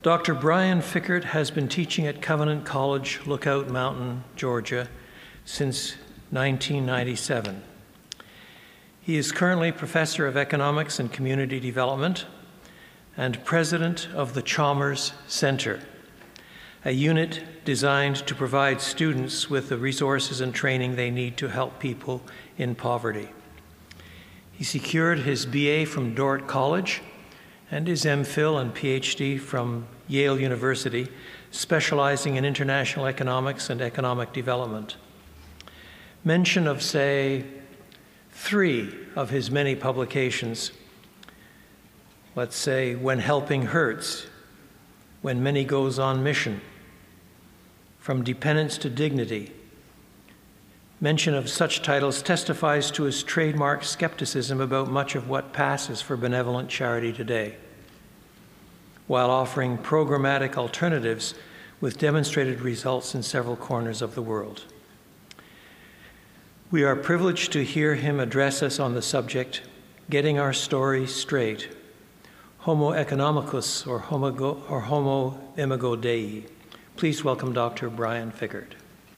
Dr. Brian Fikkert has been teaching at Covenant College, Lookout Mountain, Georgia, since 1997. He is currently Professor of Economics and Community Development and President of the Chalmers Center, a unit designed to provide students with the resources and training they need to help people in poverty. He secured his BA from Dordt College and his MPhil and PhD from Yale University, specializing in international economics and economic development. Mention of, say, 3 of his many publications, let's say, When Helping Hurts, When Many Goes on Mission, From Dependence to Dignity. Mention of such titles testifies to his trademark skepticism about much of what passes for benevolent charity today, while offering programmatic alternatives with demonstrated results in several corners of the world. We are privileged to hear him address us on the subject, Getting Our Story Straight, Homo economicus or Homo imago Dei. Please welcome Dr. Brian Fikkert.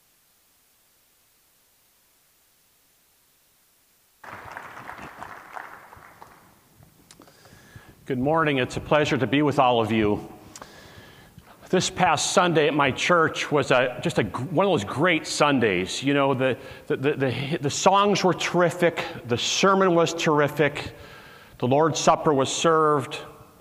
Good morning. It's a pleasure to be with all of you. This past Sunday at my church was just one of those great Sundays. You know, the songs were terrific. The sermon was terrific. The Lord's Supper was served.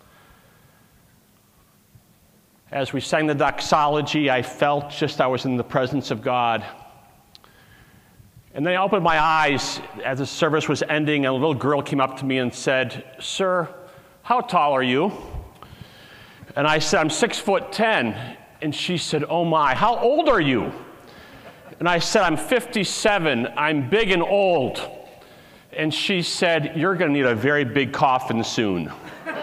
As we sang the doxology, I felt just I was in the presence of God. And then I opened my eyes as the service was ending, and a little girl came up to me and said, "Sir, how tall are you?" And I said, "I'm 6'10". And she said, "Oh my, how old are you?" And I said, "I'm 57, I'm big and old." And she said, "You're gonna need a very big coffin soon."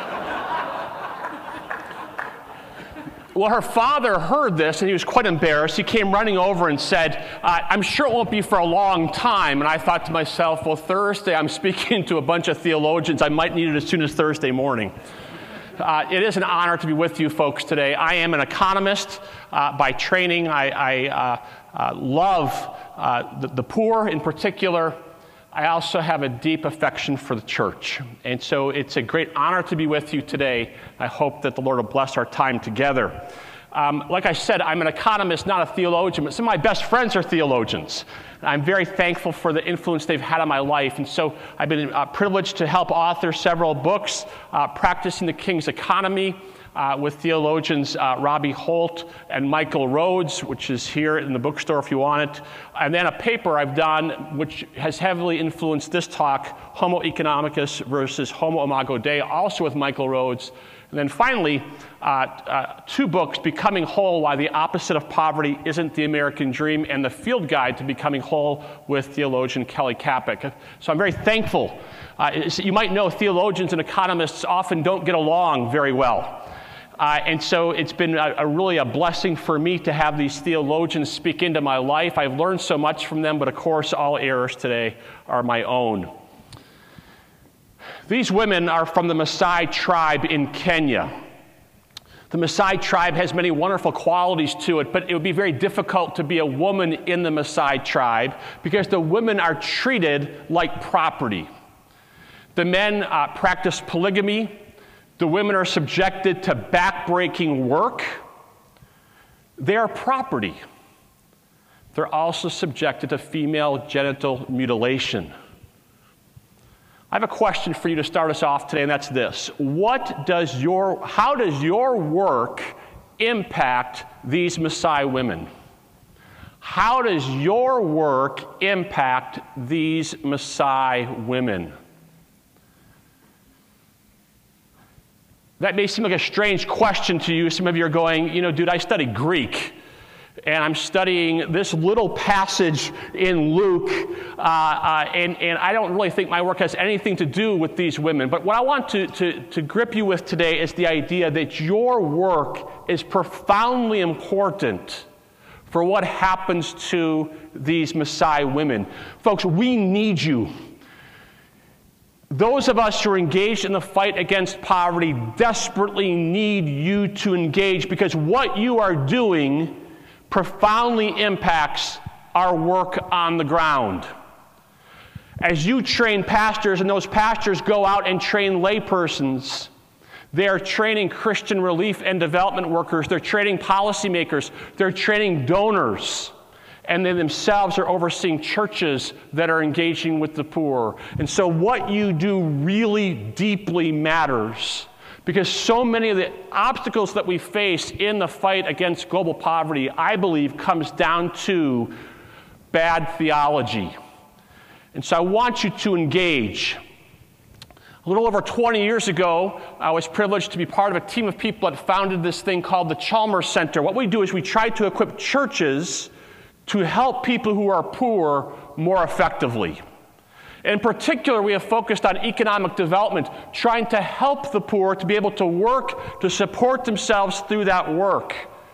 Well, her father heard this, and he was quite embarrassed. He came running over and said, "I'm sure it won't be for a long time." And I thought to myself, well, Thursday I'm speaking to a bunch of theologians. I might need it as soon as Thursday morning. It is an honor to be with you folks today. I am an economist by training. I love the poor in particular. I also have a deep affection for the church. And so it's a great honor to be with you today. I hope that the Lord will bless our time together. Like I said, I'm an economist, not a theologian, but some of my best friends are theologians. I'm very thankful for the influence they've had on my life. And so I've been privileged to help author several books, Practicing the King's Economy, with theologians Robbie Holt and Michael Rhodes, which is here in the bookstore if you want it. And then a paper I've done, which has heavily influenced this talk, Homo economicus versus Homo imago Dei, also with Michael Rhodes. And then finally, 2 books, Becoming Whole, Why the Opposite of Poverty Isn't the American Dream, and The Field Guide to Becoming Whole with theologian Kelly Kapic. So I'm very thankful. You might know theologians and economists often don't get along very well. And so it's been really a blessing for me to have these theologians speak into my life. I've learned so much from them, but of course all errors today are my own. These women are from the Maasai tribe in Kenya. The Maasai tribe has many wonderful qualities to it, but it would be very difficult to be a woman in the Maasai tribe because the women are treated like property. The men practice polygamy. The women are subjected to backbreaking work. They are property. They're also subjected to female genital mutilation. I have a question for you to start us off today, and that's this. How does your work impact these Maasai women? How does your work impact these Maasai women? That may seem like a strange question to you. Some of you are going, dude, I study Greek, and I'm studying this little passage in Luke, and I don't really think my work has anything to do with these women. But what I want to grip you with today is the idea that your work is profoundly important for what happens to these Maasai women. Folks, we need you. those of us who are engaged in the fight against poverty desperately need you to engage, because what you are doing profoundly impacts our work on the ground. As you train pastors and those pastors go out and train laypersons, they are training Christian relief and development workers, they're training policymakers, they're training donors, and they themselves are overseeing churches that are engaging with the poor. And so what you do really deeply matters, because so many of the obstacles that we face in the fight against global poverty, I believe, comes down to bad theology. And so I want you to engage. A little over 20 years ago, I was privileged to be part of a team of people that founded this thing called the Chalmers Center. What we do is we try to equip churches to help people who are poor more effectively. In particular, we have focused on economic development, trying to help the poor to be able to work, to support themselves through that work.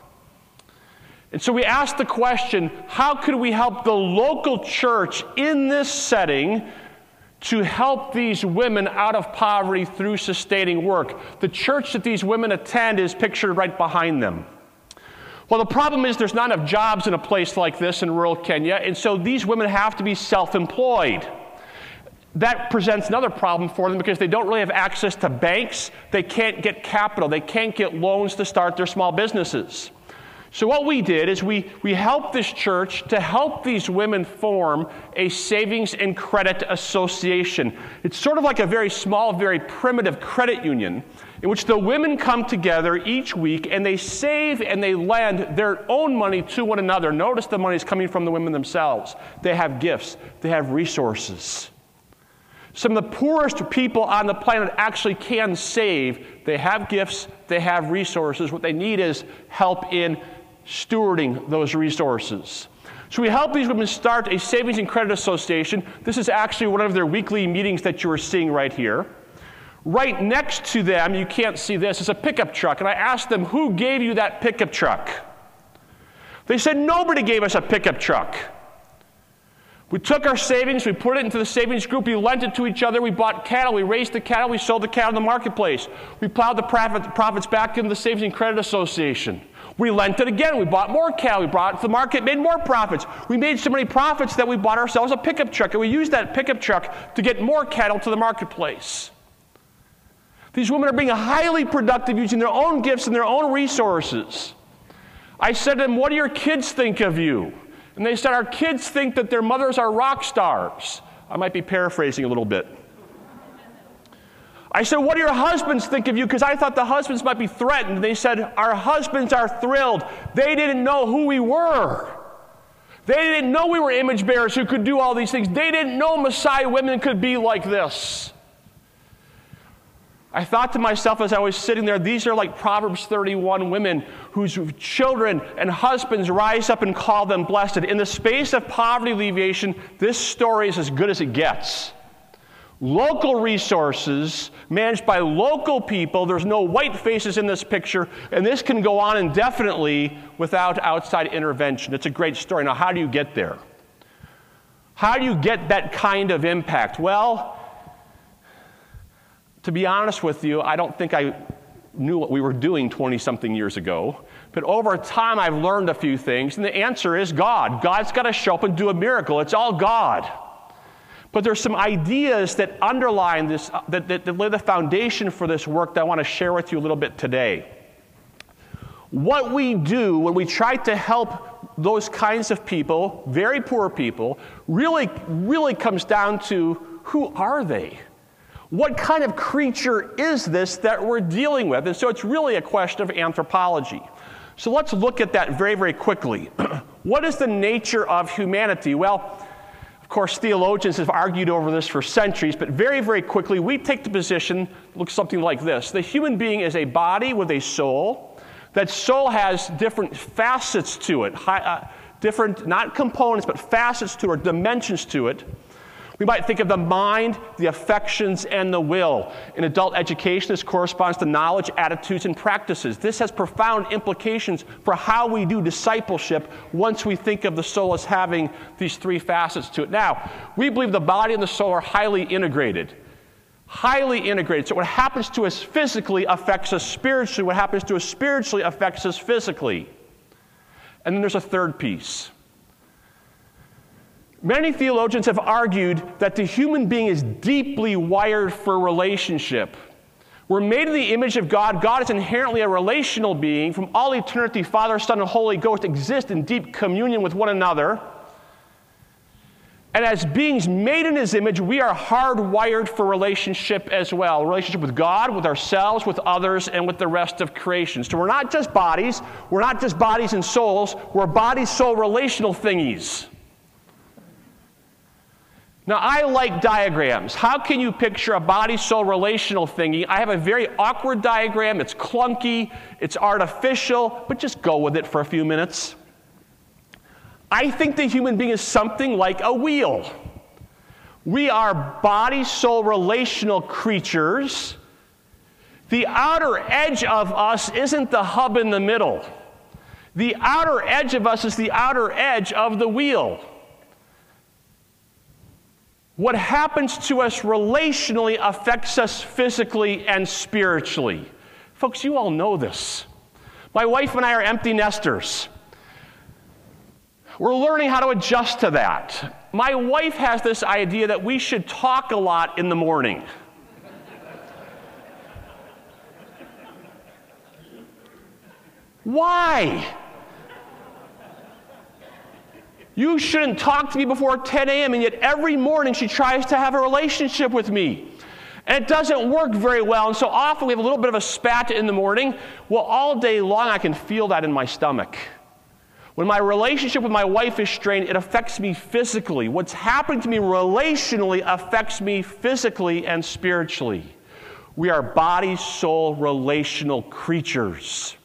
And so we asked the question, how could we help the local church in this setting to help these women out of poverty through sustaining work? The church that these women attend is pictured right behind them. Well, the problem is there's not enough jobs in a place like this in rural Kenya, and so these women have to be self-employed. That presents another problem for them because they don't really have access to banks. They can't get capital. They can't get loans to start their small businesses. So what we did is we helped this church to help these women form a savings and credit association. It's sort of like a very small, very primitive credit union in which the women come together each week and they save and they lend their own money to one another. Notice the money is coming from the women themselves. They have gifts. They have resources. Some of the poorest people on the planet actually can save. They have gifts. They have resources. What they need is help in stewarding those resources. So we help these women start a savings and credit association. This is actually one of their weekly meetings that you are seeing right here. Right next to them, you can't see this, is a pickup truck. And I asked them, who gave you that pickup truck? They said, nobody gave us a pickup truck. We took our savings, we put it into the savings group, we lent it to each other, we bought cattle, we raised the cattle, we sold the cattle in the marketplace. We plowed the profits back into the Savings and Credit Association. We lent it again, we bought more cattle, we brought it to the market, made more profits. We made so many profits that we bought ourselves a pickup truck, and we used that pickup truck to get more cattle to the marketplace. These women are being highly productive using their own gifts and their own resources. I said to them, what do your kids think of you? And they said, our kids think that their mothers are rock stars. I might be paraphrasing a little bit. I said, what do your husbands think of you? Because I thought the husbands might be threatened. They said, our husbands are thrilled. They didn't know who we were. They didn't know we were image bearers who could do all these things. They didn't know Messiah women could be like this. I thought to myself as I was sitting there, these are like Proverbs 31 women whose children and husbands rise up and call them blessed. In the space of poverty alleviation, this story is as good as it gets. Local resources managed by local people. There's no white faces in this picture, and this can go on indefinitely without outside intervention. It's a great story. Now, how do you get there? How do you get that kind of impact? Well, to be honest with you, I don't think I knew what we were doing 20-something years ago. But over time, I've learned a few things, and the answer is God. God's got to show up and do a miracle. It's all God. But there's some ideas that underline this, that lay the foundation for this work that I want to share with you a little bit today. What we do when we try to help those kinds of people, very poor people, really comes down to who are they? What kind of creature is this that we're dealing with? And so it's really a question of anthropology. So let's look at that very, very quickly. What is the nature of humanity? Well, of course, theologians have argued over this for centuries, but very, very quickly, we take the position, looks something like this. The human being is a body with a soul. That soul has different facets to it, different, not components, but facets to it, dimensions to it. We might think of the mind, the affections, and the will. In adult education, this corresponds to knowledge, attitudes, and practices. This has profound implications for how we do discipleship once we think of the soul as having these three facets to it. Now, we believe the body and the soul are highly integrated. Highly integrated. So what happens to us physically affects us spiritually. What happens to us spiritually affects us physically. And then there's a third piece. Many theologians have argued that the human being is deeply wired for relationship. We're made in the image of God. God is inherently a relational being. From all eternity, Father, Son, and Holy Ghost exist in deep communion with one another. And as beings made in His image, we are hardwired for relationship as well. Relationship with God, with ourselves, with others, and with the rest of creation. So we're not just bodies. We're not just bodies and souls. We're body, soul, relational thingies. Now, I like diagrams. How can you picture a body-soul relational thingy? I have a very awkward diagram. It's clunky. It's artificial. But just go with it for a few minutes. I think the human being is something like a wheel. We are body-soul relational creatures. The outer edge of us isn't the hub in the middle. The outer edge of us is the outer edge of the wheel. What happens to us relationally affects us physically and spiritually. Folks, you all know this. My wife and I are empty nesters. We're learning how to adjust to that. My wife has this idea that we should talk a lot in the morning. Why? You shouldn't talk to me before 10 a.m., and yet every morning she tries to have a relationship with me. And it doesn't work very well, and so often we have a little bit of a spat in the morning. Well, all day long I can feel that in my stomach. When my relationship with my wife is strained, it affects me physically. What's happening to me relationally affects me physically and spiritually. We are body, soul, relational creatures.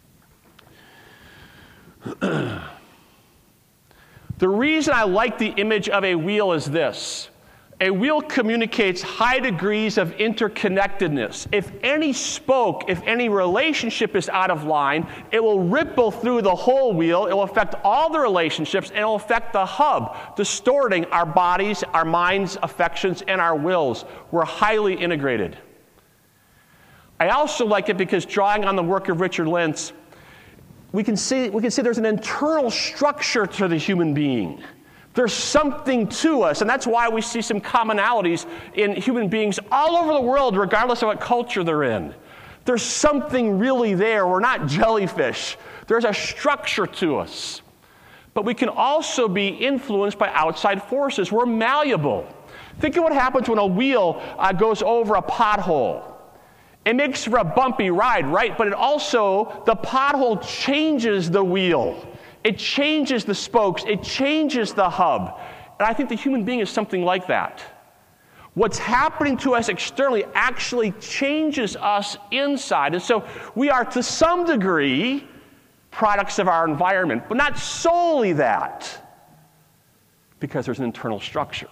The reason I like the image of a wheel is this. A wheel communicates high degrees of interconnectedness. If any spoke, if any relationship is out of line, it will ripple through the whole wheel. It will affect all the relationships, and it will affect the hub, distorting our bodies, our minds, affections, and our wills. We're highly integrated. I also like it because, drawing on the work of Richard Lentz, we can see there's an internal structure to the human being. There's something to us, and that's why we see some commonalities in human beings all over the world, regardless of what culture they're in. There's something really there. We're not jellyfish. There's a structure to us. But we can also be influenced by outside forces. We're malleable. Think of what happens when a wheel goes over a pothole. It makes for a bumpy ride, right? But it also, the pothole changes the wheel. It changes the spokes. It changes the hub. And I think the human being is something like that. What's happening to us externally actually changes us inside. And so we are, to some degree, products of our environment, but not solely that, because there's an internal structure.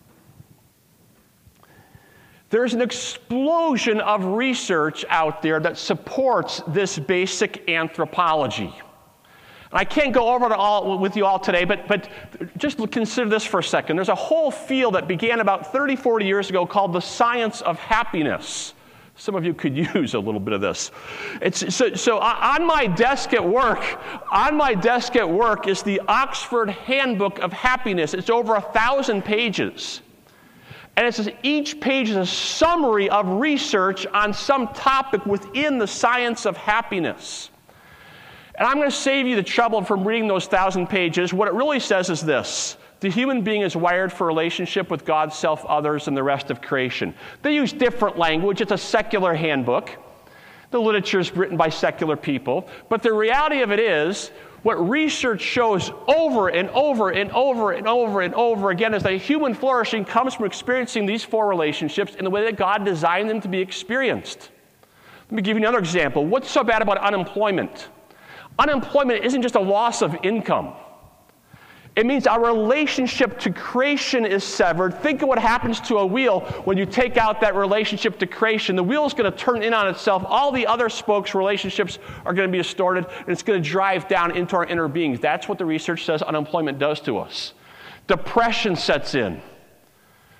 There's an explosion of research out there that supports this basic anthropology. And I can't go over it all with you all today, but just consider this for a second. There's a whole field that began about 30, 40 years ago called the science of happiness. Some of you could use a little bit of this. So on my desk at work is the Oxford Handbook of Happiness. It's over 1,000 pages. And it says each page is a summary of research on some topic within the science of happiness. And I'm going to save you the trouble from reading those 1,000 pages. What it really says is this. The human being is wired for relationship with God, self, others, and the rest of creation. They use different language. It's a secular handbook. The literature is written by secular people. But the reality of it is, what research shows over and over and over and over and over again is that human flourishing comes from experiencing these four relationships in the way that God designed them to be experienced. Let me give you another example. What's so bad about unemployment? Unemployment isn't just a loss of income. It means our relationship to creation is severed. Think of what happens to a wheel when you take out that relationship to creation. The wheel is going to turn in on itself. All the other spokes, relationships, are going to be distorted, and it's going to drive down into our inner beings. That's what the research says unemployment does to us. Depression sets in.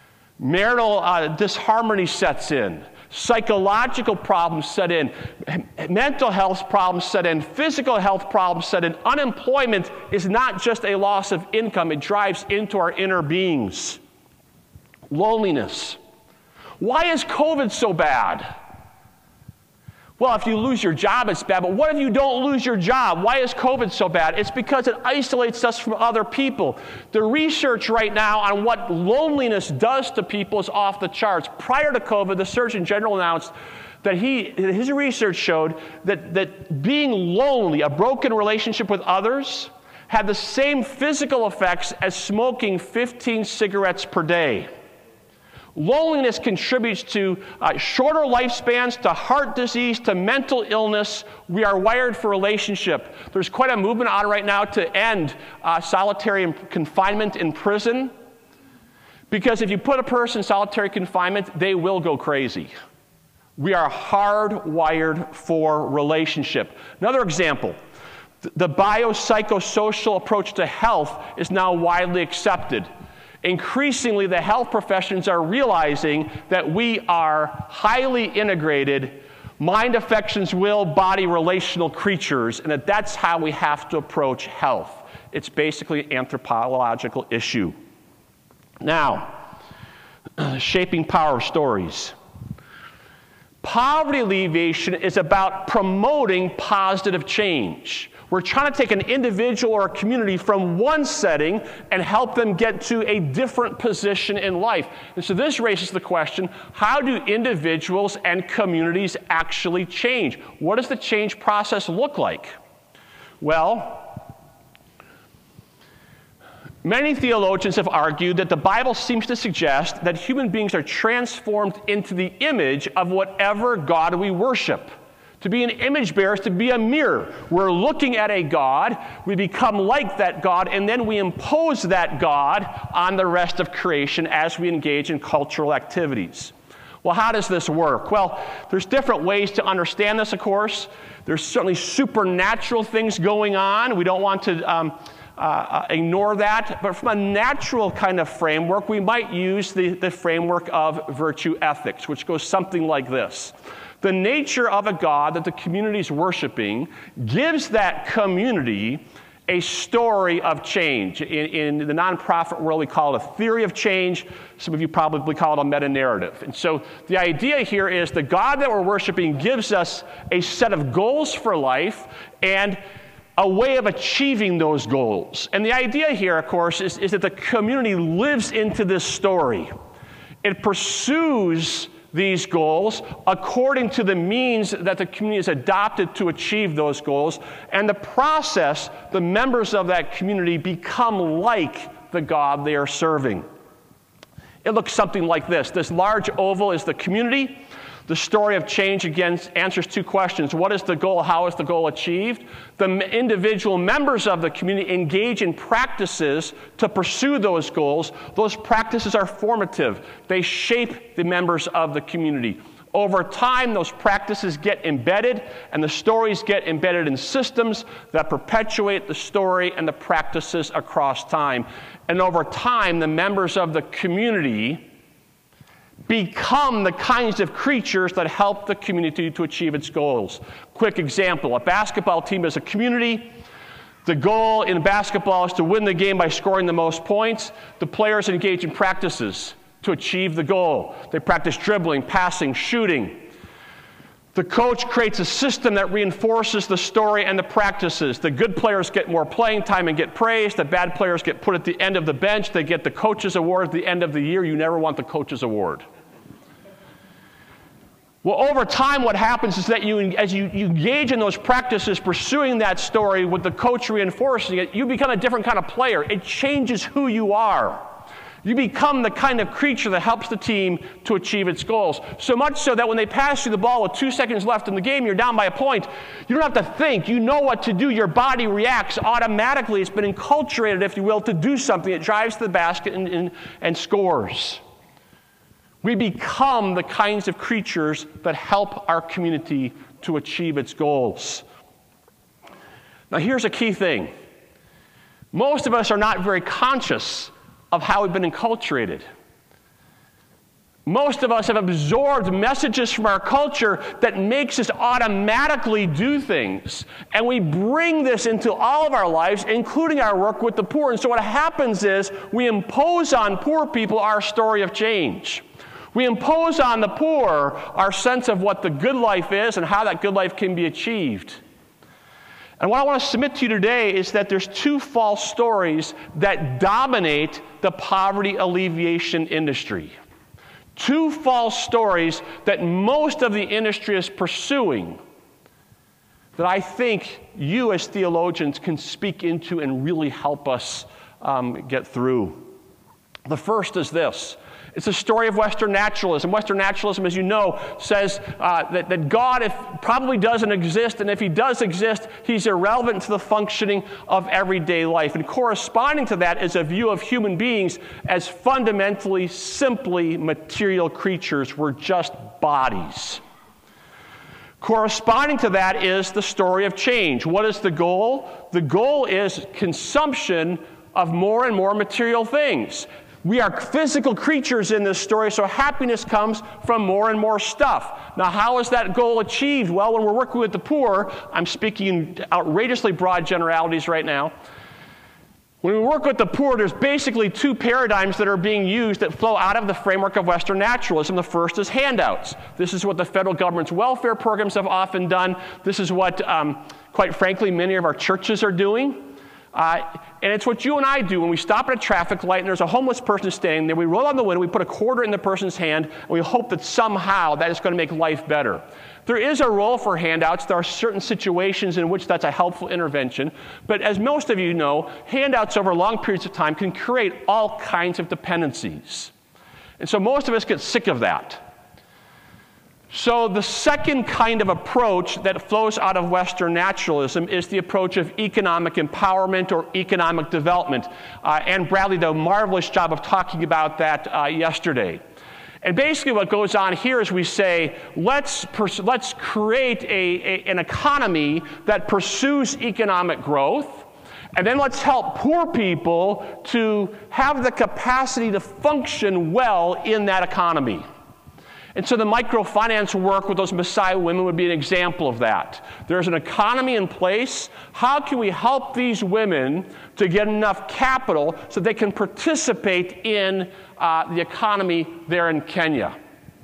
Marital disharmony sets in. Psychological problems set in. Mental health problems set in. Physical health problems set in. Unemployment is not just a loss of income. It drives into our inner beings. Loneliness. Why is COVID so bad? Well, if you lose your job, it's bad, but what if you don't lose your job? Why is COVID so bad? It's because it isolates us from other people. The research right now on what loneliness does to people is off the charts. Prior to COVID, the Surgeon General announced that his research showed that being lonely, a broken relationship with others, had the same physical effects as smoking 15 cigarettes per day. Loneliness contributes to shorter lifespans, to heart disease, to mental illness. We are wired for relationship. There's quite a movement on right now to end solitary confinement in prison, because if you put a person in solitary confinement, they will go crazy. We are hardwired for relationship. Another example, the biopsychosocial approach to health is now widely accepted. Increasingly, the health professions are realizing that we are highly integrated mind, affections, will, body, relational creatures, and that's how we have to approach health. It's basically an anthropological issue. Now, shaping power stories. Poverty alleviation is about promoting positive change. We're trying to take an individual or a community from one setting and help them get to a different position in life. And so this raises the question, how do individuals and communities actually change? What does the change process look like? Well, many theologians have argued that the Bible seems to suggest that human beings are transformed into the image of whatever God we worship. To be an image bearer is to be a mirror. We're looking at a God, we become like that God, and then we impose that God on the rest of creation as we engage in cultural activities. Well, how does this work? Well, there's different ways to understand this, of course. There's certainly supernatural things going on. We don't want to ignore that. But from a natural kind of framework, we might use the framework of virtue ethics, which goes something like this. The nature of a God that the community is worshiping gives that community a story of change. In the nonprofit world, we call it a theory of change. Some of you probably call it a meta-narrative. And so the idea here is the God that we're worshiping gives us a set of goals for life and a way of achieving those goals. And the idea here, of course, is that the community lives into this story. It pursues these goals according to the means that the community has adopted to achieve those goals. And the process, the members of that community become like the God they are serving. It looks something like this. This large oval is the community. The story of change, again, answers two questions. What is the goal? How is the goal achieved? The individual members of the community engage in practices to pursue those goals. Those practices are formative. They shape the members of the community. Over time, those practices get embedded, and the stories get embedded in systems that perpetuate the story and the practices across time. And over time, the members of the community become the kinds of creatures that help the community to achieve its goals. Quick example, a basketball team is a community. The goal in basketball is to win the game by scoring the most points. The players engage in practices to achieve the goal. They practice dribbling, passing, shooting. The coach creates a system that reinforces the story and the practices. The good players get more playing time and get praised. The bad players get put at the end of the bench. They get the coach's award at the end of the year. You never want the coach's award. Well, over time, what happens is that as you engage in those practices, pursuing that story with the coach reinforcing it, you become a different kind of player. It changes who you are. You become the kind of creature that helps the team to achieve its goals. So much so that when they pass you the ball with 2 seconds left in the game, you're down by a point. You don't have to think. You know what to do. Your body reacts automatically. It's been enculturated, if you will, to do something. It drives to the basket and scores. We become the kinds of creatures that help our community to achieve its goals. Now, here's a key thing. Most of us are not very conscious of how we've been enculturated. Most of us have absorbed messages from our culture that makes us automatically do things. And we bring this into all of our lives, including our work with the poor. And so what happens is we impose on poor people our story of change. We impose on the poor our sense of what the good life is and how that good life can be achieved. And what I want to submit to you today is that there's two false stories that dominate the poverty alleviation industry. Two false stories that most of the industry is pursuing that I think you as theologians can speak into and really help us get through. The first is this. It's a story of Western naturalism. Western naturalism, as you know, says that God probably doesn't exist, and if he does exist, he's irrelevant to the functioning of everyday life. And corresponding to that is a view of human beings as fundamentally, simply material creatures. We're just bodies. Corresponding to that is the story of change. What is the goal? The goal is consumption of more and more material things. We are physical creatures in this story, so happiness comes from more and more stuff. Now, how is that goal achieved? Well, when we're working with the poor, I'm speaking in outrageously broad generalities right now. When we work with the poor, there's basically two paradigms that are being used that flow out of the framework of Western naturalism. The first is handouts. This is what the federal government's welfare programs have often done. This is what, quite frankly, many of our churches are doing. And it's what you and I do when we stop at a traffic light and there's a homeless person standing there. We roll on the window, we put a quarter in the person's hand, and we hope that somehow that is going to make life better. There is a role for handouts. There are certain situations in which that's a helpful intervention. But as most of you know, handouts over long periods of time can create all kinds of dependencies. And so most of us get sick of that. So the second kind of approach that flows out of Western naturalism is the approach of economic empowerment or economic development. Anne Bradley did a marvelous job of talking about that yesterday. And basically what goes on here is we say, let's create an economy that pursues economic growth, and then let's help poor people to have the capacity to function well in that economy. And so the microfinance work with those Messiah women would be an example of that. There's an economy in place. How can we help these women to get enough capital so they can participate in the economy there in Kenya?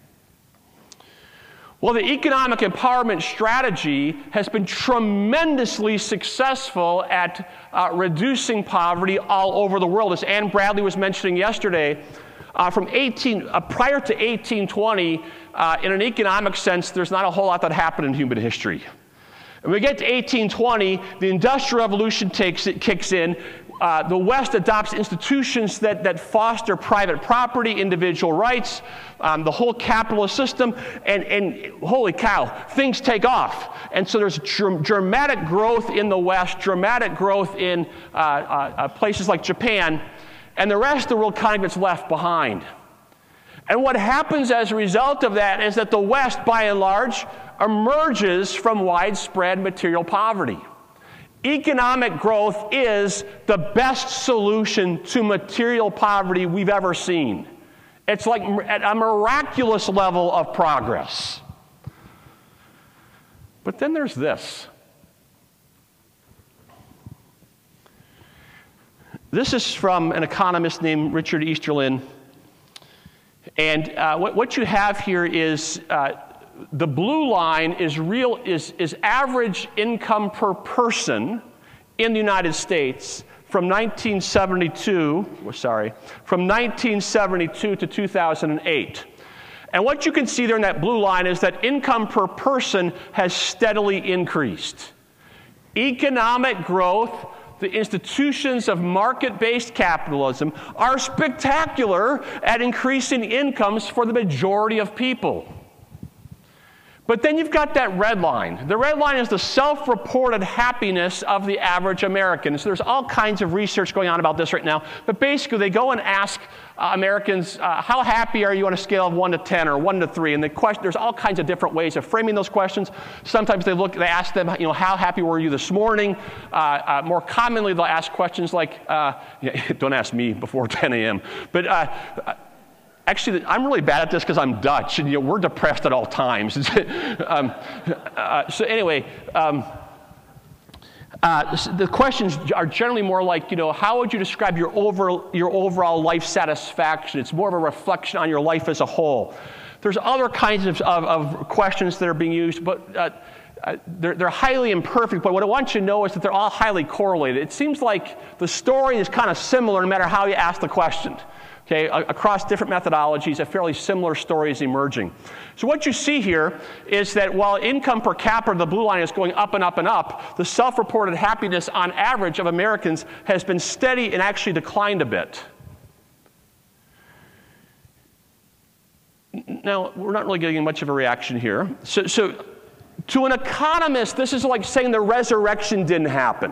Well, the economic empowerment strategy has been tremendously successful at reducing poverty all over the world. As Anne Bradley was mentioning yesterday, prior to 1820, in an economic sense, there's not a whole lot that happened in human history. When we get to 1820, the Industrial Revolution kicks in. The West adopts institutions that foster private property, individual rights, the whole capitalist system, and holy cow, things take off. And so there's dramatic growth in the West, dramatic growth in places like Japan, and the rest of the world kind of gets left behind. And what happens as a result of that is that the West, by and large, emerges from widespread material poverty. Economic growth is the best solution to material poverty we've ever seen. It's like at a miraculous level of progress. But then there's this. This is from an economist named Richard Easterlin. And what you have here is the blue line is average income per person in the United States from 1972 to 2008. And what you can see there in that blue line is that income per person has steadily increased. Economic growth, the institutions of market-based capitalism, are spectacular at increasing incomes for the majority of people. But then you've got that red line. The red line is the self-reported happiness of the average American. So there's all kinds of research going on about this right now. But basically, they go and ask Americans, how happy are you on a scale of 1 to 10 or 1 to 3? And there's all kinds of different ways of framing those questions. Sometimes they ask them, how happy were you this morning? More commonly, they'll ask questions like, don't ask me before 10 a.m. But Actually, I'm really bad at this because I'm Dutch, and we're depressed at all times. So anyway, the questions are generally more like, how would you describe your overall life satisfaction? It's more of a reflection on your life as a whole. There's other kinds of questions that are being used, but they're highly imperfect. But what I want you to know is that they're all highly correlated. It seems like the story is kind of similar no matter how you ask the question. Okay, across different methodologies, a fairly similar story is emerging. So what you see here is that while income per capita, the blue line, is going up and up and up, the self-reported happiness on average of Americans has been steady and actually declined a bit. Now, we're not really getting much of a reaction here. So to an economist, this is like saying the resurrection didn't happen.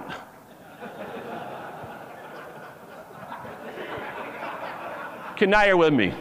Okay, now you're with me.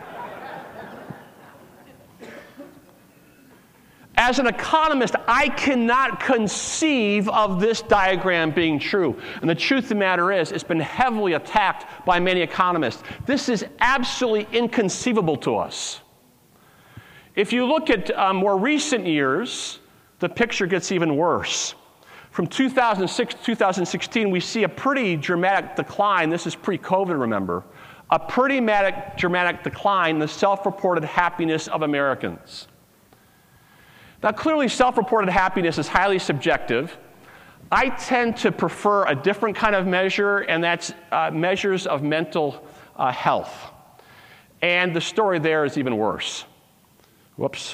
As an economist, I cannot conceive of this diagram being true. And the truth of the matter is, it's been heavily attacked by many economists. This is absolutely inconceivable to us. If you look at more recent years, the picture gets even worse. From 2006 to 2016, we see a pretty dramatic decline. This is pre-COVID, remember. A pretty dramatic decline in the self-reported happiness of Americans. Now, clearly, self-reported happiness is highly subjective. I tend to prefer a different kind of measure, and that's measures of mental health. And the story there is even worse. Whoops.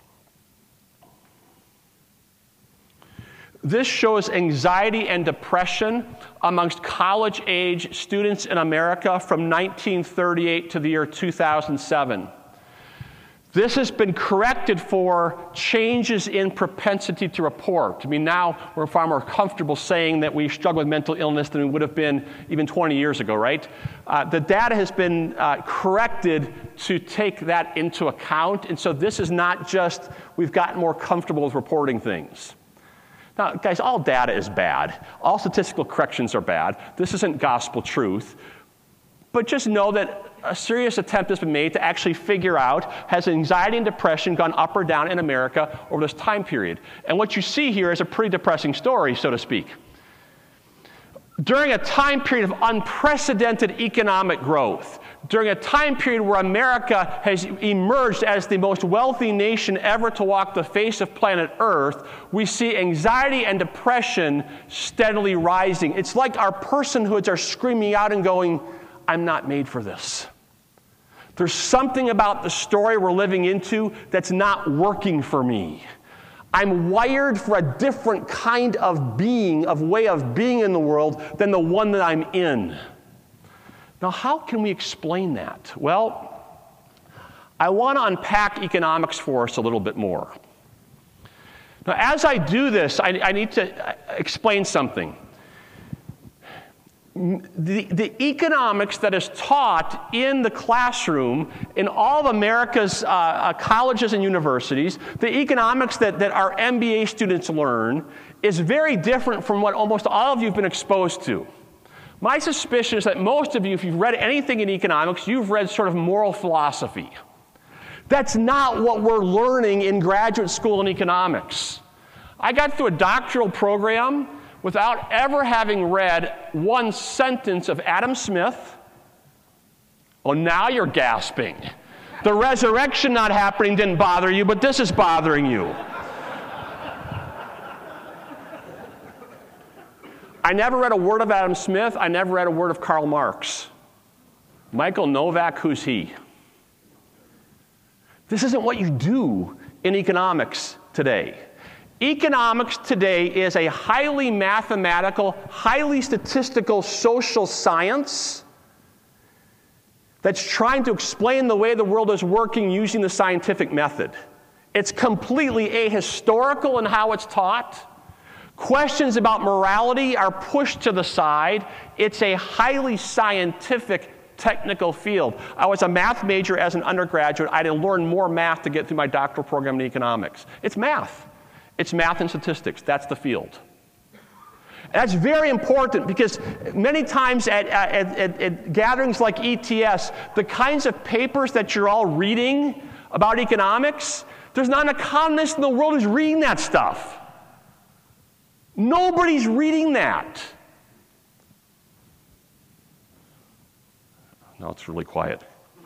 This shows anxiety and depression amongst college-age students in America from 1938 to the year 2007. This has been corrected for changes in propensity to report. I mean, now we're far more comfortable saying that we struggle with mental illness than we would have been even 20 years ago, right? The data has been corrected to take that into account, and so this is not just we've gotten more comfortable with reporting things. Now, guys, all data is bad. All statistical corrections are bad. This isn't gospel truth. But just know that a serious attempt has been made to actually figure out, has anxiety and depression gone up or down in America over this time period? And what you see here is a pretty depressing story, so to speak. During a time period of unprecedented economic growth, during a time period where America has emerged as the most wealthy nation ever to walk the face of planet Earth, we see anxiety and depression steadily rising. It's like our personhoods are screaming out and going, I'm not made for this. There's something about the story we're living into that's not working for me. I'm wired for a different kind of being, of way of being in the world than the one that I'm in. Now, how can we explain that? Well, I want to unpack economics for us a little bit more. Now, as I do this, I need to explain something. The economics that is taught in the classroom in all of America's colleges and universities, the economics that our MBA students learn, is very different from what almost all of you have been exposed to. My suspicion is that most of you, if you've read anything in economics, you've read sort of moral philosophy. That's not what we're learning in graduate school in economics. I got through a doctoral program without ever having read one sentence of Adam Smith. Oh, now you're gasping. The resurrection not happening didn't bother you, but this is bothering you. I never read a word of Adam Smith. I never read a word of Karl Marx. Michael Novak, who's he? This isn't what you do in economics today. Economics today is a highly mathematical, highly statistical social science that's trying to explain the way the world is working using the scientific method. It's completely ahistorical in how it's taught. Questions about morality are pushed to the side. It's a highly scientific, technical field. I was a math major as an undergraduate. I had to learn more math to get through my doctoral program in economics. It's math. It's math and statistics. That's the field. That's very important because many times at gatherings like ETS, the kinds of papers that you're all reading about economics, there's not an economist in the world who's reading that stuff. Nobody's reading that. No, it's really quiet.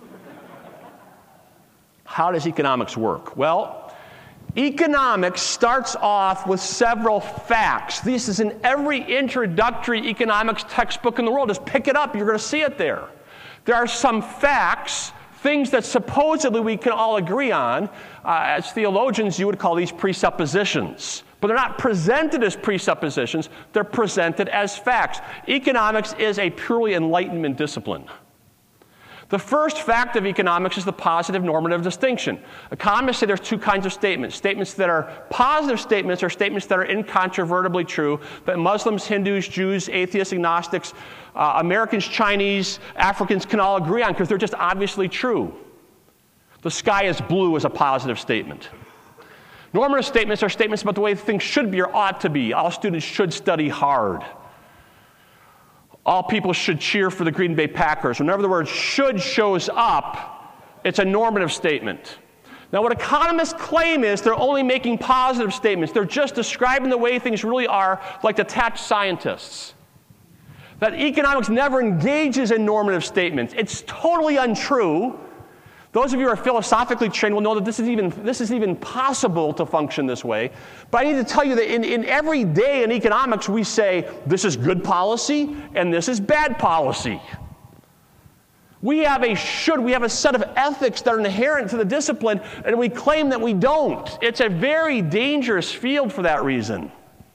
How does economics work? Well, economics starts off with several facts. This is in every introductory economics textbook in the world. Just pick it up, you're going to see it there. There are some facts, things that supposedly we can all agree on. As theologians, you would call these presuppositions. But they're not presented as presuppositions, they're presented as facts. Economics is a purely Enlightenment discipline. The first fact of economics is the positive normative distinction. Economists say there's two kinds of statements. Statements that are positive statements are statements that are incontrovertibly true, that Muslims, Hindus, Jews, atheists, agnostics, Americans, Chinese, Africans can all agree on because they're just obviously true. The sky is blue is a positive statement. Normative statements are statements about the way things should be or ought to be. All students should study hard. All people should cheer for the Green Bay Packers. Whenever the word should shows up, it's a normative statement. Now, what economists claim is they're only making positive statements. They're just describing the way things really are, like detached scientists. That economics never engages in normative statements. It's totally untrue. Those of you who are philosophically trained will know that this isn't even possible to function this way. But I need to tell you that in every day in economics, we say, this is good policy and this is bad policy. We have a set of ethics that are inherent to the discipline, and we claim that we don't. It's a very dangerous field for that reason.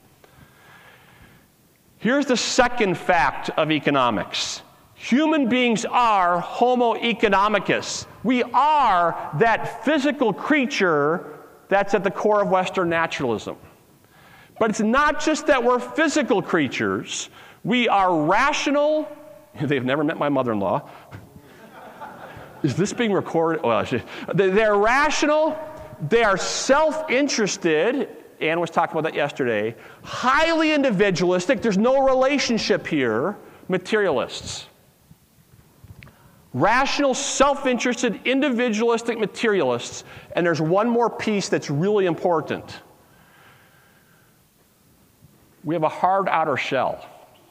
Here's the second fact of economics. Human beings are Homo economicus. We are that physical creature that's at the core of Western naturalism. But it's not just that we're physical creatures. We are rational. They've never met my mother-in-law. Is this being recorded? Well, they're rational. They are self-interested. Ann was talking about that yesterday. Highly individualistic. There's no relationship here. Materialists. Rational, self-interested, individualistic materialists. And there's one more piece that's really important. We have a hard outer shell.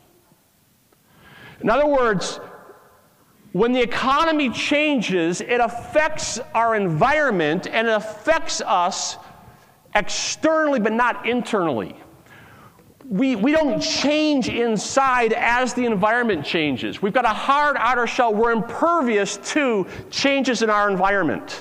In other words, when the economy changes, it affects our environment and it affects us externally but not internally. We don't change inside as the environment changes. We've got a hard outer shell. We're impervious to changes in our environment.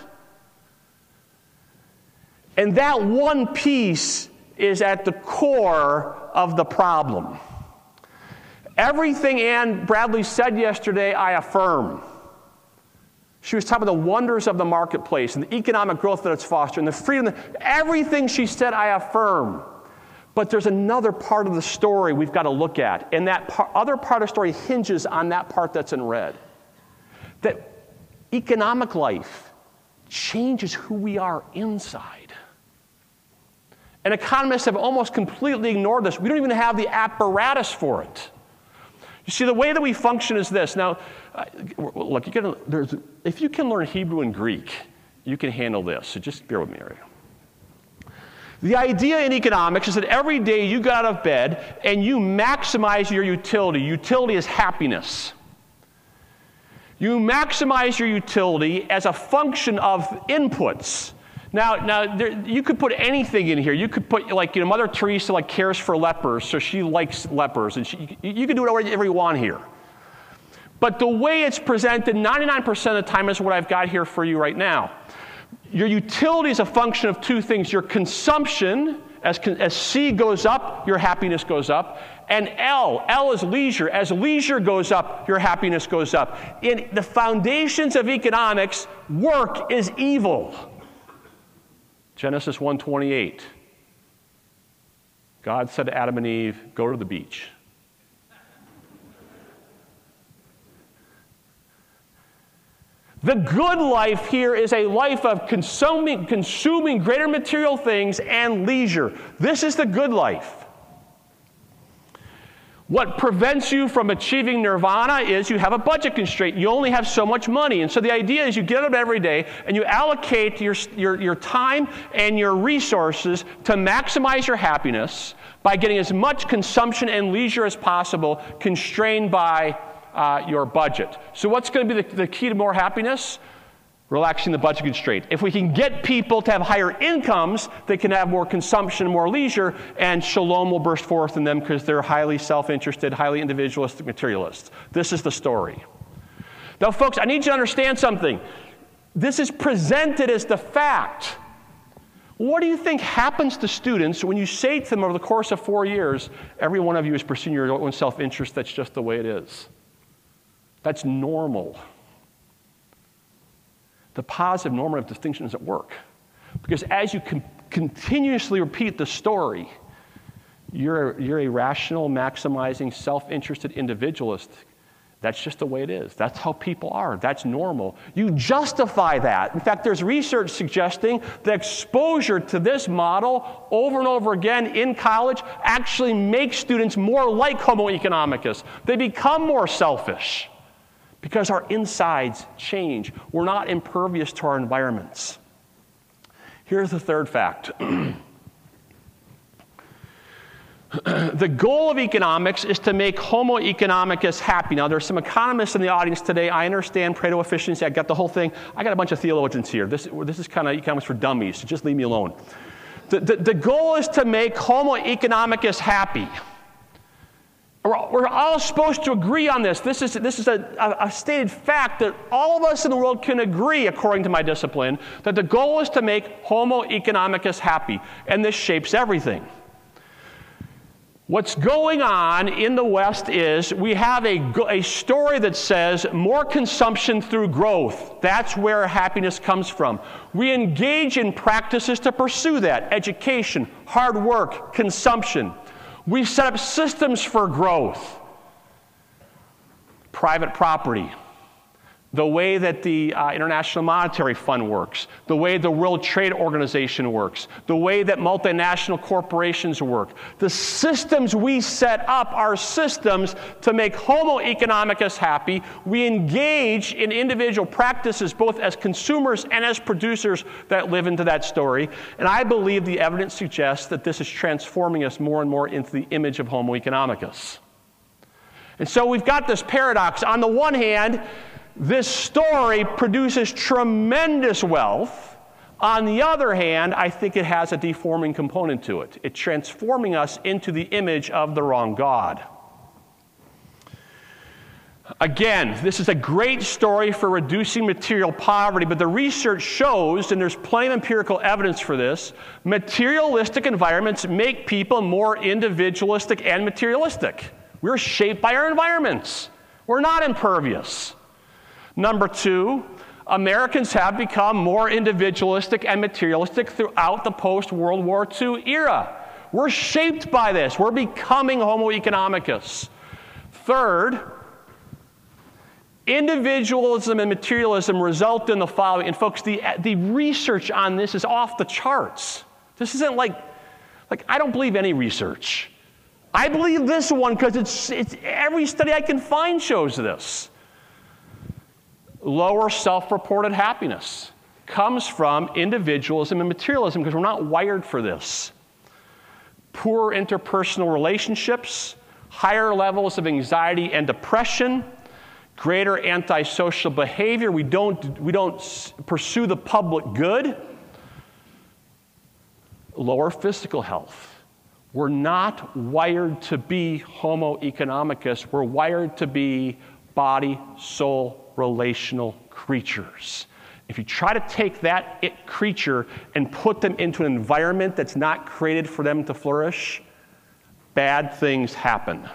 And that one piece is at the core of the problem. Everything Ann Bradley said yesterday, I affirm. She was talking about the wonders of the marketplace and the economic growth that it's fostering, the freedom. Everything she said, I affirm. But there's another part of the story we've got to look at, and that other part of the story hinges on that part that's in red. That economic life changes who we are inside. And economists have almost completely ignored this. We don't even have the apparatus for it. You see, the way that we function is this. Now, look, if you can learn Hebrew and Greek, you can handle this. So just bear with me, Ariel. The idea in economics is that every day you get out of bed and you maximize your utility. Utility is happiness. You maximize your utility as a function of inputs. Now you could put anything in here. You could put, Mother Teresa cares for lepers, so she likes lepers, and you can do whatever you want here. But the way it's presented 99% of the time is what I've got here for you right now. Your utility is a function of two things. Your consumption, as C goes up, your happiness goes up. And L is leisure. As leisure goes up, your happiness goes up. In the foundations of economics, work is evil. Genesis 1:28. God said to Adam and Eve, go to the beach. The good life here is a life of consuming greater material things and leisure. This is the good life. What prevents you from achieving nirvana is you have a budget constraint. You only have so much money. And so the idea is you get up every day and you allocate your time and your resources to maximize your happiness by getting as much consumption and leisure as possible constrained by your budget. So what's going to be the key to more happiness? Relaxing the budget constraint. If we can get people to have higher incomes, they can have more consumption, more leisure, and shalom will burst forth in them because they're highly self-interested, highly individualistic materialists. This is the story. Now, folks, I need you to understand something. This is presented as the fact. What do you think happens to students when you say to them over the course of 4 years, every one of you is pursuing your own self-interest, that's just the way it is? That's normal. The positive normative distinction is at work. Because as you continuously repeat the story, you're a rational, maximizing, self-interested individualist. That's just the way it is. That's how people are. That's normal. You justify that. In fact, there's research suggesting that exposure to this model over and over again in college actually makes students more like Homo economicus. They become more selfish. Because our insides change. We're not impervious to our environments. Here's the third fact. The goal of economics is to make Homo economicus happy. Now, there's some economists in the audience today. I understand Pareto efficiency. I got the whole thing. I got a bunch of theologians here. This is kind of economics for dummies, so just leave me alone. The goal is to make Homo economicus happy. We're all supposed to agree on this. This is a stated fact that all of us in the world can agree, according to my discipline, that the goal is to make Homo economicus happy. And this shapes everything. What's going on in the West is we have a story that says more consumption through growth. That's where happiness comes from. We engage in practices to pursue that. Education, hard work, consumption. We set up systems for growth. Private property. The way that the International Monetary Fund works. The way the World Trade Organization works. The way that multinational corporations work. The systems we set up are systems to make Homo economicus happy. We engage in individual practices both as consumers and as producers that live into that story. And I believe the evidence suggests that this is transforming us more and more into the image of Homo economicus. And so we've got this paradox. On the one hand, this story produces tremendous wealth. On the other hand, I think it has a deforming component to it. It's transforming us into the image of the wrong God. Again, this is a great story for reducing material poverty, but the research shows, and there's plenty of empirical evidence for this, materialistic environments make people more individualistic and materialistic. We're shaped by our environments. We're not impervious. Number two, Americans have become more individualistic and materialistic throughout the post-World War II era. We're shaped by this. We're becoming Homo economicus. Third, individualism and materialism result in the following. And folks, the research on this is off the charts. This isn't like I don't believe any research. I believe this one because it's every study I can find shows this. Lower self-reported happiness comes from individualism and materialism because we're not wired for this. Poor interpersonal relationships, higher levels of anxiety and depression, greater antisocial behavior. We don't pursue the public good. Lower physical health. We're not wired to be Homo economicus. We're wired to be body, soul, relational creatures. If you try to take that creature and put them into an environment that's not created for them to flourish, bad things happen.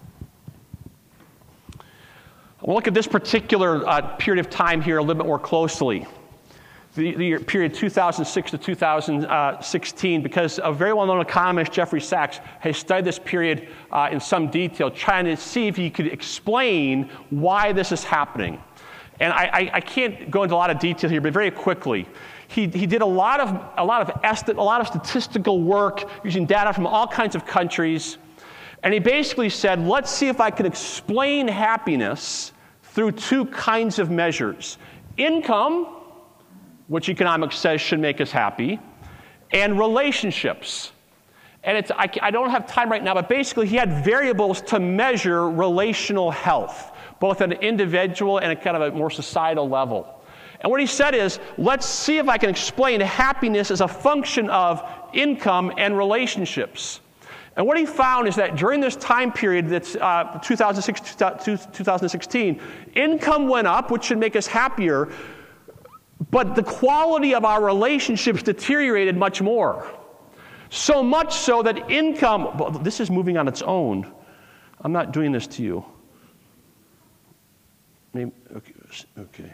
We'll look at this particular period of time here a little bit more closely. The period 2006 to 2016, because a very well-known economist, Jeffrey Sachs, has studied this period in some detail, trying to see if he could explain why this is happening. And I can't go into a lot of detail here, but very quickly, he did a lot of statistical work using data from all kinds of countries. And he basically said, let's see if I can explain happiness through two kinds of measures. Income, which economics says should make us happy, and relationships. And I don't have time right now, but basically he had variables to measure relational health, both at an individual and a kind of a more societal level. And what he said is, let's see if I can explain happiness as a function of income and relationships. And what he found is that during this time period, that's 2006 to 2016, income went up, which should make us happier, but the quality of our relationships deteriorated much more. So much so that income, well, this is moving on its own. I'm not doing this to you. Maybe, okay.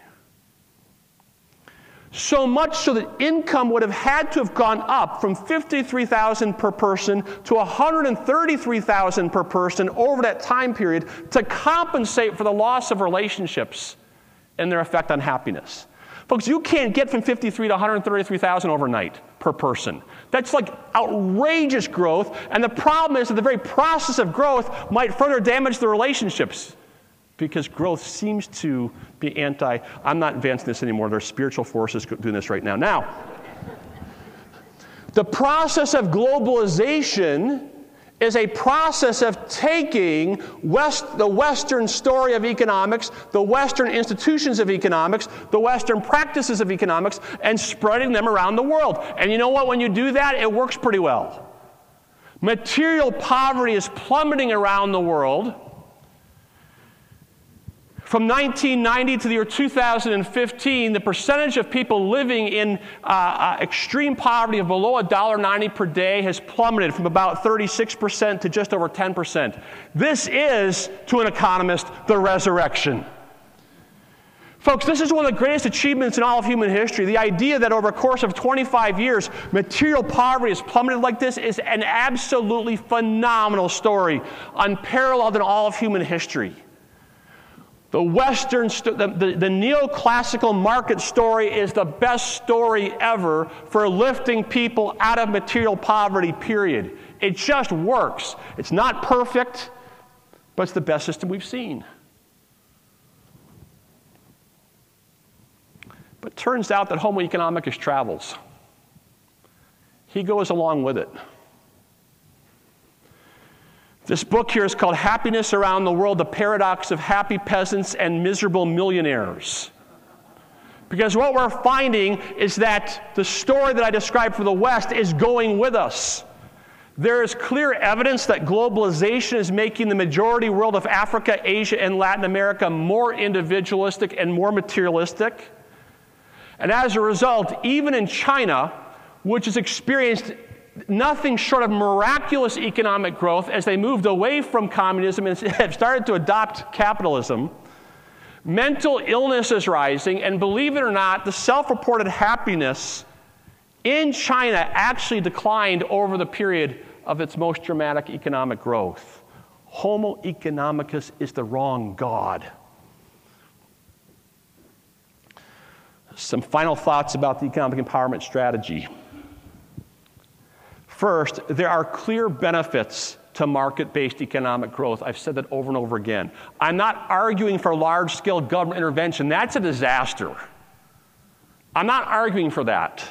So much so that income would have had to have gone up from $53,000 per person to $133,000 per person over that time period to compensate for the loss of relationships and their effect on happiness. Folks, you can't get from $53,000 to $133,000 overnight per person. That's like outrageous growth, and the problem is that the very process of growth might further damage the relationships, because growth seems to be I'm not advancing this anymore. There are spiritual forces doing this right now. Now, the process of globalization is a process of taking the Western story of economics, the Western institutions of economics, the Western practices of economics, and spreading them around the world. And you know what? When you do that, it works pretty well. Material poverty is plummeting around the world. From 1990 to the year 2015, the percentage of people living in extreme poverty of below $1.90 per day has plummeted from about 36% to just over 10%. This is, to an economist, the resurrection. Folks, this is one of the greatest achievements in all of human history. The idea that over a course of 25 years, material poverty has plummeted like this is an absolutely phenomenal story, unparalleled in all of human history. The Western, the neoclassical market story is the best story ever for lifting people out of material poverty, period. It just works. It's not perfect, but it's the best system we've seen. But it turns out that Homo economicus travels. He goes along with it. This book here is called Happiness Around the World, The Paradox of Happy Peasants and Miserable Millionaires. Because what we're finding is that the story that I described for the West is going with us. There is clear evidence that globalization is making the majority world of Africa, Asia, and Latin America more individualistic and more materialistic. And as a result, even in China, which has experienced nothing short of miraculous economic growth as they moved away from communism and have started to adopt capitalism, mental illness is rising, and believe it or not, the self-reported happiness in China actually declined over the period of its most dramatic economic growth. Homo economicus is the wrong God. Some final thoughts about the economic empowerment strategy. First, there are clear benefits to market-based economic growth. I've said that over and over again. I'm not arguing for large-scale government intervention. That's a disaster. I'm not arguing for that.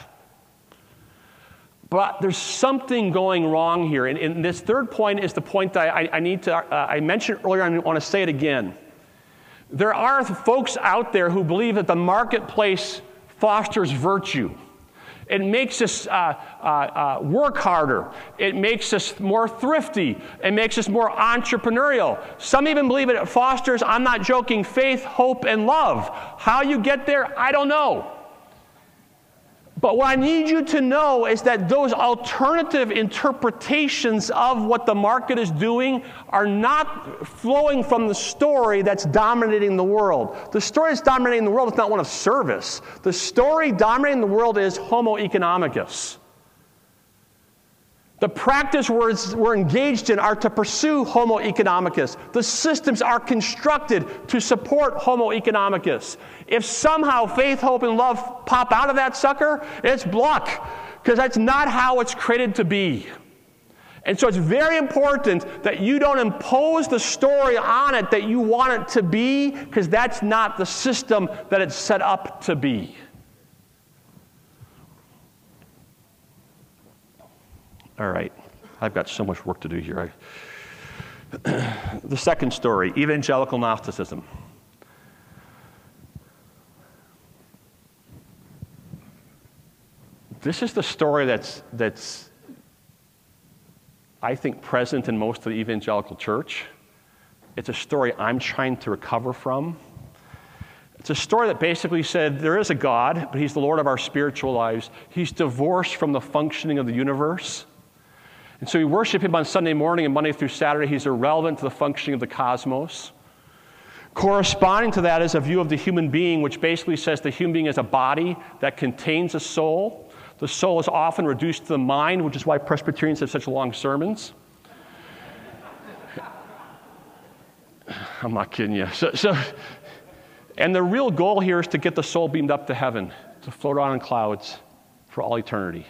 But there's something going wrong here. And this third point is the point that I mentioned earlier, and I want to say it again. There are folks out there who believe that the marketplace fosters virtue. It makes us work harder. It makes us more thrifty. It makes us more entrepreneurial. Some even believe it fosters, I'm not joking, faith, hope, and love. How you get there, I don't know. But what I need you to know is that those alternative interpretations of what the market is doing are not flowing from the story that's dominating the world. The story that's dominating the world is not one of service. The story dominating the world is Homo economicus. The practice we're engaged in are to pursue Homo economicus. The systems are constructed to support Homo economicus. If somehow faith, hope, and love pop out of that sucker, it's luck, because that's not how it's created to be. And so it's very important that you don't impose the story on it that you want it to be, because that's not the system that it's set up to be. All right, I've got so much work to do here. The second story, evangelical Gnosticism. This is the story that's I think present in most of the evangelical church. It's a story I'm trying to recover from. It's a story that basically said there is a God, but he's the Lord of our spiritual lives. He's divorced from the functioning of the universe. And so we worship him on Sunday morning, and Monday through Saturday he's irrelevant to the functioning of the cosmos. Corresponding to that is a view of the human being, which basically says the human being is a body that contains a soul. The soul is often reduced to the mind, which is why Presbyterians have such long sermons. I'm not kidding you. And the real goal here is to get the soul beamed up to heaven, to float on in clouds for all eternity.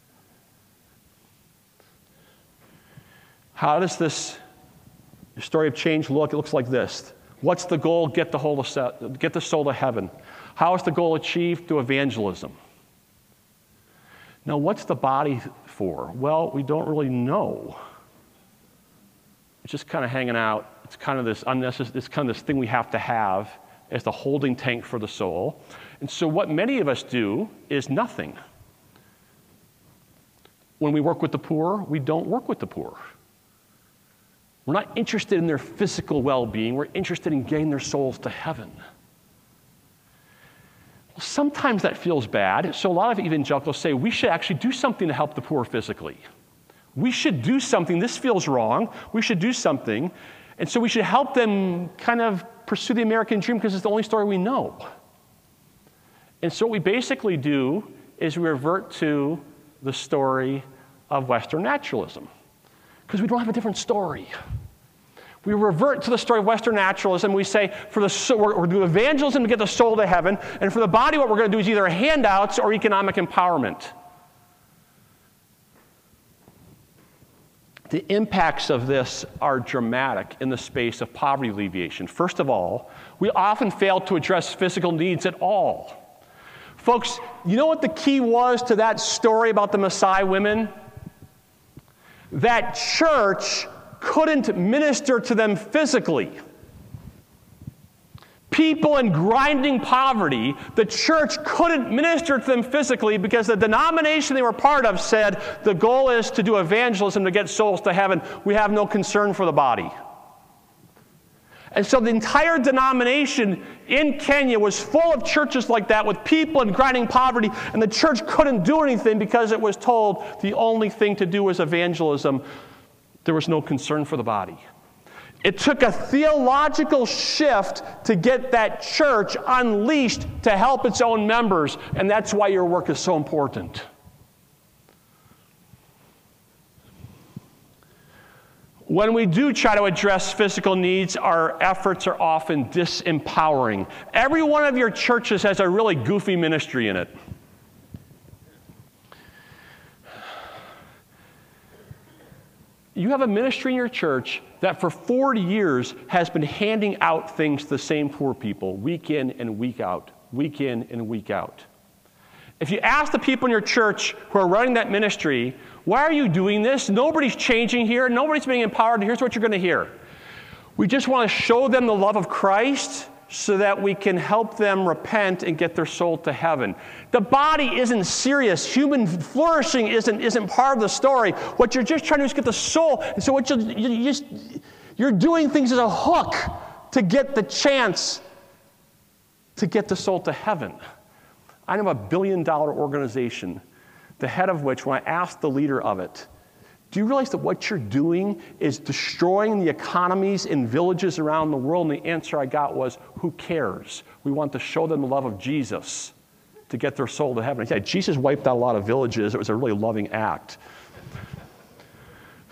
How does this story of change look? It looks like this. What's the goal? Get the soul to heaven. How is the goal achieved? Through evangelism. Now, what's the body for? Well, we don't really know. It's just kind of hanging out. It's kind of this unnecessary. It's kind of this thing we have to have as the holding tank for the soul. And so, what many of us do is nothing. When we work with the poor, we don't work with the poor. We're not interested in their physical well-being. We're interested in getting their souls to heaven. Well, sometimes that feels bad. So a lot of evangelicals say we should actually do something to help the poor physically. We should do something. This feels wrong. We should do something. And so we should help them kind of pursue the American dream because it's the only story we know. And so what we basically do is we revert to the story of Western naturalism because we don't have a different story. We revert to the story of Western naturalism. We say, we're doing evangelism to get the soul to heaven, and for the body, what we're going to do is either handouts or economic empowerment. The impacts of this are dramatic in the space of poverty alleviation. First of all, we often fail to address physical needs at all. Folks, you know what the key was to that story about the Maasai women? That church couldn't minister to them physically. People in grinding poverty, the church couldn't minister to them physically because the denomination they were part of said the goal is to do evangelism to get souls to heaven. We have no concern for the body. And so the entire denomination in Kenya was full of churches like that with people in grinding poverty, and the church couldn't do anything because it was told the only thing to do was evangelism. There was no concern for the body. It took a theological shift to get that church unleashed to help its own members, and that's why your work is so important. When we do try to address physical needs, our efforts are often disempowering. Every one of your churches has a really goofy ministry in it. You have a ministry in your church that for 40 years has been handing out things to the same poor people week in and week out, week in and week out. If you ask the people in your church who are running that ministry, why are you doing this? Nobody's changing here. Nobody's being empowered. Here's what you're going to hear. We just want to show them the love of Christ so that we can help them repent and get their soul to heaven. The body isn't serious. Human flourishing isn't part of the story. What you're just trying to do is get the soul. And so what you're doing things as a hook to get the chance to get the soul to heaven. I know a $1 billion organization, the head of which, when I asked the leader of it, do you realize that what you're doing is destroying the economies in villages around the world? And the answer I got was, who cares? We want to show them the love of Jesus to get their soul to heaven. Yeah, Jesus wiped out a lot of villages. It was a really loving act.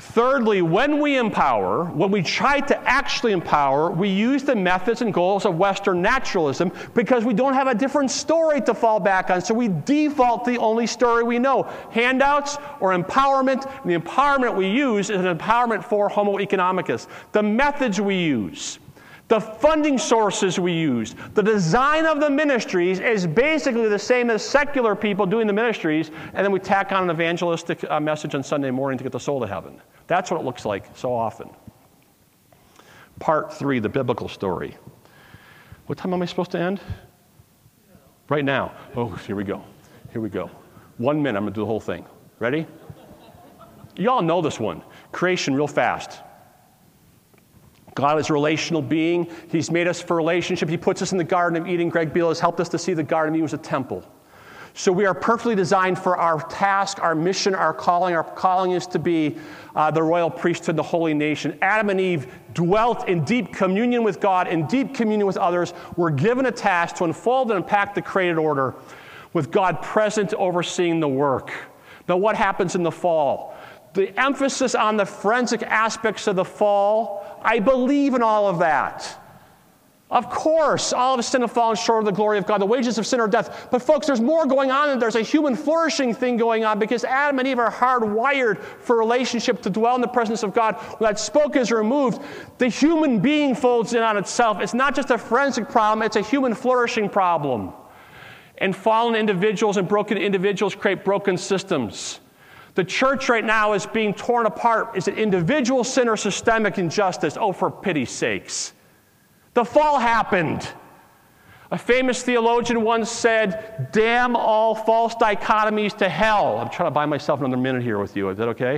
Thirdly, when we empower, when we try to actually empower, we use the methods and goals of Western naturalism because we don't have a different story to fall back on. So we default to the only story we know, handouts or empowerment. And the empowerment we use is an empowerment for Homo economicus. The methods we use, the funding sources we use, the design of the ministries is basically the same as secular people doing the ministries, and then we tack on an evangelistic message on Sunday morning to get the soul to heaven. That's what it looks like so often. Part 3, the biblical story. What time am I supposed to end? Right now. Oh, here we go. Here we go. 1 minute, I'm going to do the whole thing. Ready? You all know this one. Creation real fast. God is a relational being. He's made us for relationship. He puts us in the Garden of Eden. Greg Beale has helped us to see the Garden of Eden was a temple. So we are perfectly designed for our task, our mission, our calling. Our calling is to be the royal priesthood, the holy nation. Adam and Eve dwelt in deep communion with God, in deep communion with others. We're given a task to unfold and unpack the created order with God present overseeing the work. Now what happens in the fall? The emphasis on the forensic aspects of the fall, I believe in all of that. Of course, all of us sin have fallen short of the glory of God. The wages of sin are death. But folks, there's more going on, and there's a human flourishing thing going on because Adam and Eve are hardwired for relationship to dwell in the presence of God. When that spoke is removed, the human being folds in on itself. It's not just a forensic problem, it's a human flourishing problem. And fallen individuals and broken individuals create broken systems. The church right now is being torn apart. Is it individual sin or systemic injustice? Oh, for pity's sakes. The fall happened. A famous theologian once said, damn all false dichotomies to hell. I'm trying to buy myself another minute here with you. Is that okay?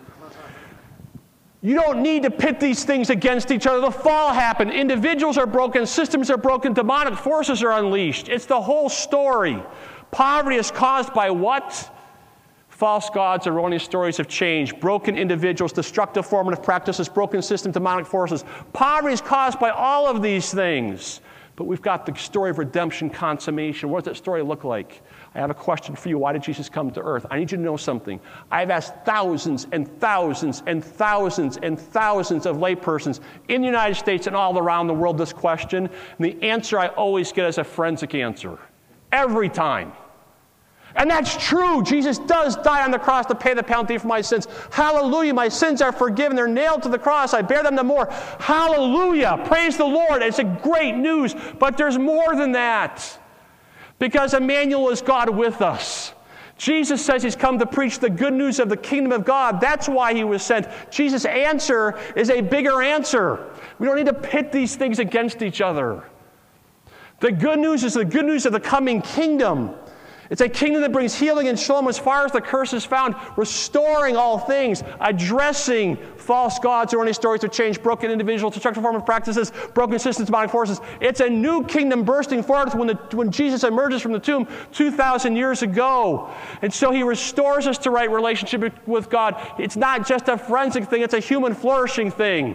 You don't need to pit these things against each other. The fall happened. Individuals are broken. Systems are broken. Demonic forces are unleashed. It's the whole story. Poverty is caused by what? False gods, erroneous stories of change, broken individuals, destructive formative practices, broken system, demonic forces. Poverty is caused by all of these things. But we've got the story of redemption, consummation. What does that story look like? I have a question for you. Why did Jesus come to earth? I need you to know something. I've asked thousands and thousands and thousands and thousands of laypersons in the United States and all around the world this question. And the answer I always get is a forensic answer. Every time. And that's true. Jesus does die on the cross to pay the penalty for my sins. Hallelujah. My sins are forgiven. They're nailed to the cross. I bear them no more. Hallelujah. Praise the Lord. It's a great news. But there's more than that. Because Emmanuel is God with us. Jesus says he's come to preach the good news of the kingdom of God. That's why he was sent. Jesus' answer is a bigger answer. We don't need to pit these things against each other. The good news is the good news of the coming kingdom. It's a kingdom that brings healing and shalom as far as the curse is found, restoring all things, addressing false gods, erroneous stories of change, broken individuals, destructive formative practices, broken systems, demonic forces. It's a new kingdom bursting forth when Jesus emerges from the tomb 2,000 years ago. And so he restores us to right relationship with God. It's not just a forensic thing, it's a human flourishing thing.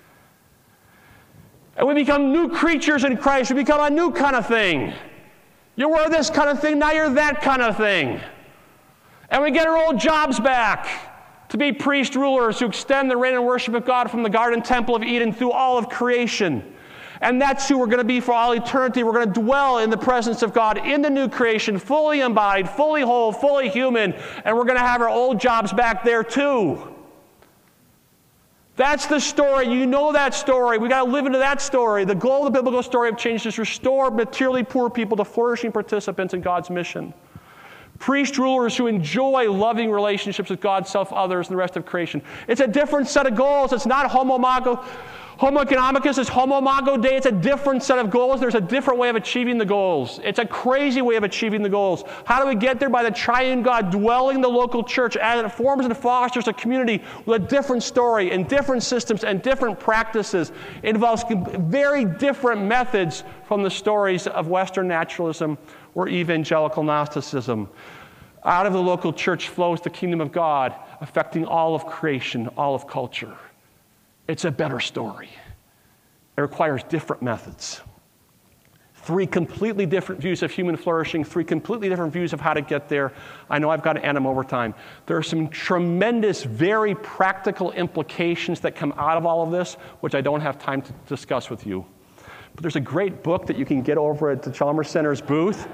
And we become new creatures in Christ. We become a new kind of thing. You were this kind of thing, now you're that kind of thing. And we get our old jobs back to be priest rulers who extend the reign and worship of God from the garden temple of Eden through all of creation. And that's who we're going to be for all eternity. We're going to dwell in the presence of God in the new creation, fully embodied, fully whole, fully human. And we're going to have our old jobs back there too. That's the story. You know that story. We've got to live into that story. The goal of the biblical story of change is to restore materially poor people to flourishing participants in God's mission. Priest rulers who enjoy loving relationships with God, self, others, and the rest of creation. It's a different set of goals. It's not homo economicus, it's homo imago Dei. It's a different set of goals. There's a different way of achieving the goals. It's a crazy way of achieving the goals. How do we get there? By the triune God dwelling in the local church as it forms and fosters a community with a different story and different systems and different practices. It involves very different methods from the stories of Western naturalism or evangelical Gnosticism. Out of the local church flows the kingdom of God, affecting all of creation, all of culture. It's a better story. It requires different methods. 3 completely different views of human flourishing, 3 completely different views of how to get there. I know I've got to end them over time. There are some tremendous, very practical implications that come out of all of this, which I don't have time to discuss with you. But there's a great book that you can get over at the Chalmers Center's booth.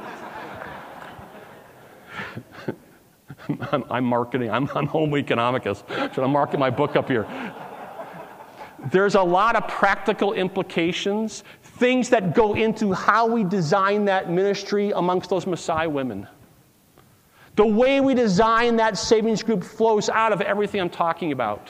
I'm marketing. I'm Homo economicus. So I'm marking my book up here. There's a lot of practical implications, things that go into how we design that ministry amongst those Maasai women. The way we design that savings group flows out of everything I'm talking about.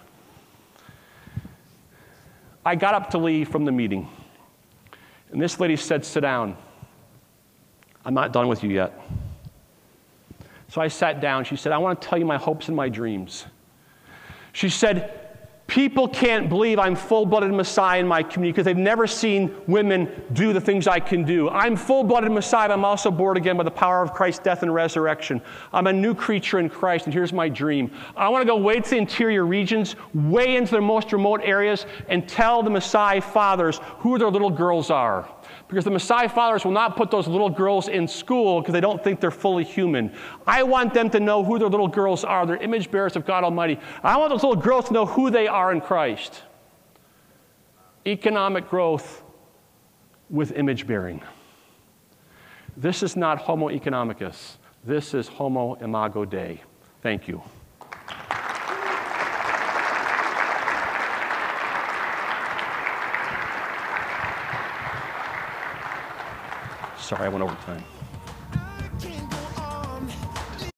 I got up to leave from the meeting, and this lady said, "Sit down. I'm not done with you yet." So I sat down. She said, "I want to tell you my hopes and my dreams." She said, "People can't believe I'm full-blooded Maasai in my community because they've never seen women do the things I can do. I'm full-blooded Maasai, but I'm also born again by the power of Christ's death and resurrection. I'm a new creature in Christ, and here's my dream. I want to go way to the interior regions, way into the most remote areas, and tell the Maasai fathers who their little girls are. Because the Maasai fathers will not put those little girls in school because they don't think they're fully human. I want them to know who their little girls are. They're image bearers of God Almighty. I want those little girls to know who they are in Christ." Economic growth with image bearing. This is not Homo economicus. This is Homo imago Dei. Thank you. Sorry, I went over time.